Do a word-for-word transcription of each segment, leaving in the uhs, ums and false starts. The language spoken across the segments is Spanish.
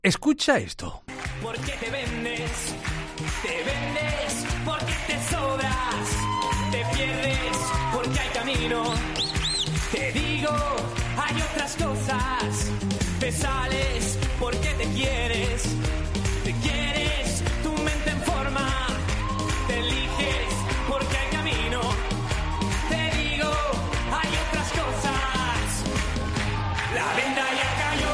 Escucha esto. ¿Por qué te vendes? Te vendes porque te sobras. Te pierdes porque hay camino. Te digo, hay otras cosas. Te sales porque te quieres. Te quieres, tu mente en forma. Te eliges porque hay camino. Te digo, hay otras cosas. La venda ya cayó.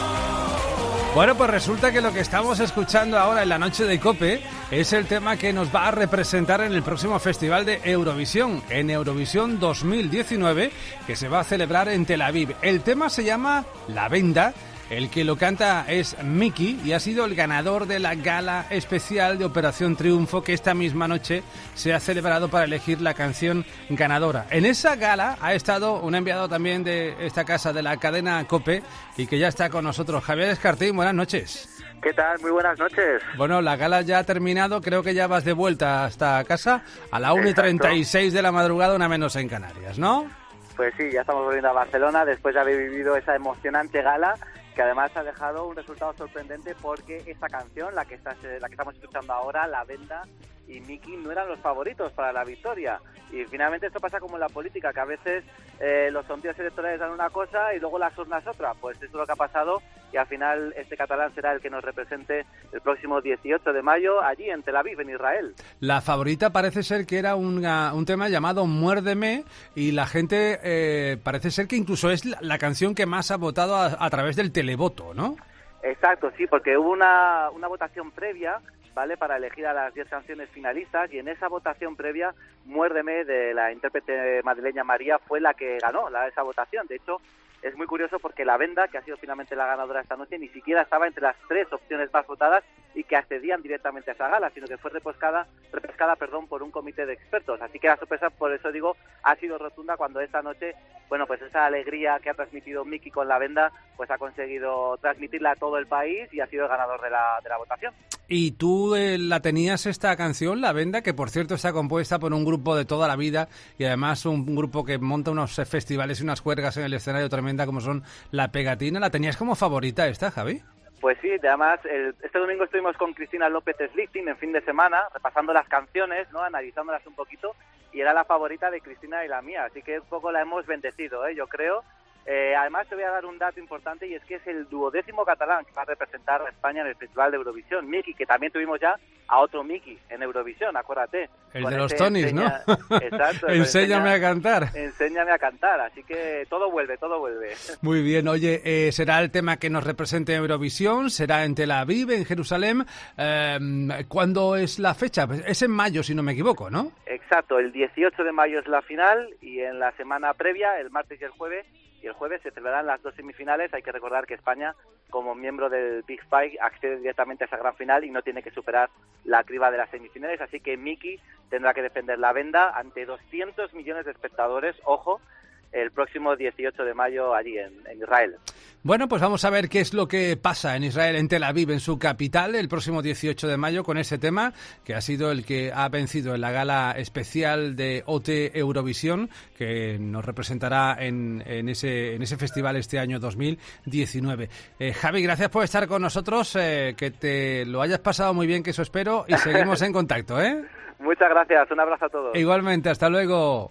Bueno, pues resulta que lo que estamos escuchando ahora en la noche de COPE es el tema que nos va a representar en el próximo Festival de Eurovisión, en Eurovisión dos mil diecinueve, que se va a celebrar en Tel Aviv. El tema se llama La Venda. El que lo canta es Miki y ha sido el ganador de la gala especial de Operación Triunfo que esta misma noche se ha celebrado para elegir la canción ganadora. En esa gala ha estado un enviado también de esta casa, de la cadena COPE, y que ya está con nosotros. Javier Escartín, buenas noches. ¿Qué tal? Muy buenas noches. Bueno, la gala ya ha terminado, creo que ya vas de vuelta hasta casa a la una y treinta y seis de la madrugada, una menos en Canarias, ¿no? Pues sí, ya estamos volviendo a Barcelona después de haber vivido esa emocionante gala, que además ha dejado un resultado sorprendente porque esta canción, la que, estás, la que estamos escuchando ahora, La Venda y Miki, no eran los favoritos para la victoria. Y finalmente esto pasa como en la política, que a veces eh, los sondeos electorales dan una cosa y luego las urnas otra. Pues eso es lo que ha pasado y al final este catalán será el que nos represente el próximo dieciocho de mayo allí en Tel Aviv, en Israel. La favorita parece ser que era una, un tema llamado Muérdeme y la gente eh, parece ser que incluso es la, la canción que más ha votado a, a través del televoto, ¿no? Exacto, sí, porque hubo una, una votación previa, ¿vale?, para elegir a las diez canciones finalistas, y en esa votación previa, Muérdeme, de la intérprete madrileña María, fue la que ganó la, esa votación. De hecho, es muy curioso porque La Venda, que ha sido finalmente la ganadora esta noche, ni siquiera estaba entre las tres opciones más votadas y que accedían directamente a esa gala, sino que fue repescada, repescada perdón, por un comité de expertos. Así que la sorpresa, por eso digo, ha sido rotunda cuando esta noche, bueno, pues esa alegría que ha transmitido Miki con La Venda, pues ha conseguido transmitirla a todo el país y ha sido el ganador de la, de la votación. ¿Y tú eh, la tenías esta canción, La Venda, que por cierto está compuesta por un grupo de toda la vida y además un, un grupo que monta unos festivales y unas juergas en el escenario tremenda como son La Pegatina? ¿La tenías como favorita esta, Javi? Pues sí, además el, este domingo estuvimos con Cristina López Slichting en fin de semana, repasando las canciones, ¿no?, analizándolas un poquito, y era la favorita de Cristina y la mía, así que un poco la hemos bendecido, ¿eh? Yo creo. Eh, además te voy a dar un dato importante, y es que es el duodécimo catalán que va a representar a España en el Festival de Eurovisión. Miki, que también tuvimos ya a otro Miki en Eurovisión, acuérdate. El de los Tonys, enseña... ¿no? Exacto. Enséñame enseña... a cantar. Enséñame a cantar, así que todo vuelve, todo vuelve. Muy bien, oye, eh, será el tema que nos represente en Eurovisión, será en Tel Aviv, en Jerusalén. Eh, ¿Cuándo es la fecha? Es en mayo, si no me equivoco, ¿no? Exacto, el dieciocho de mayo es la final, y en la semana previa, el martes y el jueves, y el jueves se celebrarán las dos semifinales. Hay que recordar que España, como miembro del Big Five, accede directamente a esa gran final y no tiene que superar la criba de las semifinales, así que Miki tendrá que defender La Venda ante doscientos millones de espectadores, ojo, el próximo dieciocho de mayo allí en, en Israel. Bueno, pues vamos a ver qué es lo que pasa en Israel, en Tel Aviv, en su capital, el próximo dieciocho de mayo, con ese tema que ha sido el que ha vencido en la gala especial de O T Eurovisión, que nos representará en, en, ese, en ese festival este año dos mil diecinueve. Eh, Javi, gracias por estar con nosotros, eh, que te lo hayas pasado muy bien, que eso espero, y seguimos en contacto, ¿eh? Muchas gracias, un abrazo a todos. Igualmente, hasta luego.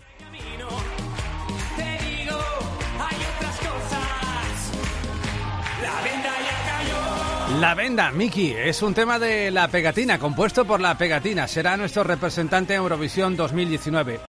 La Venda, Miki, es un tema de La Pegatina, compuesto por La Pegatina. Será nuestro representante en Eurovisión dos mil diecinueve.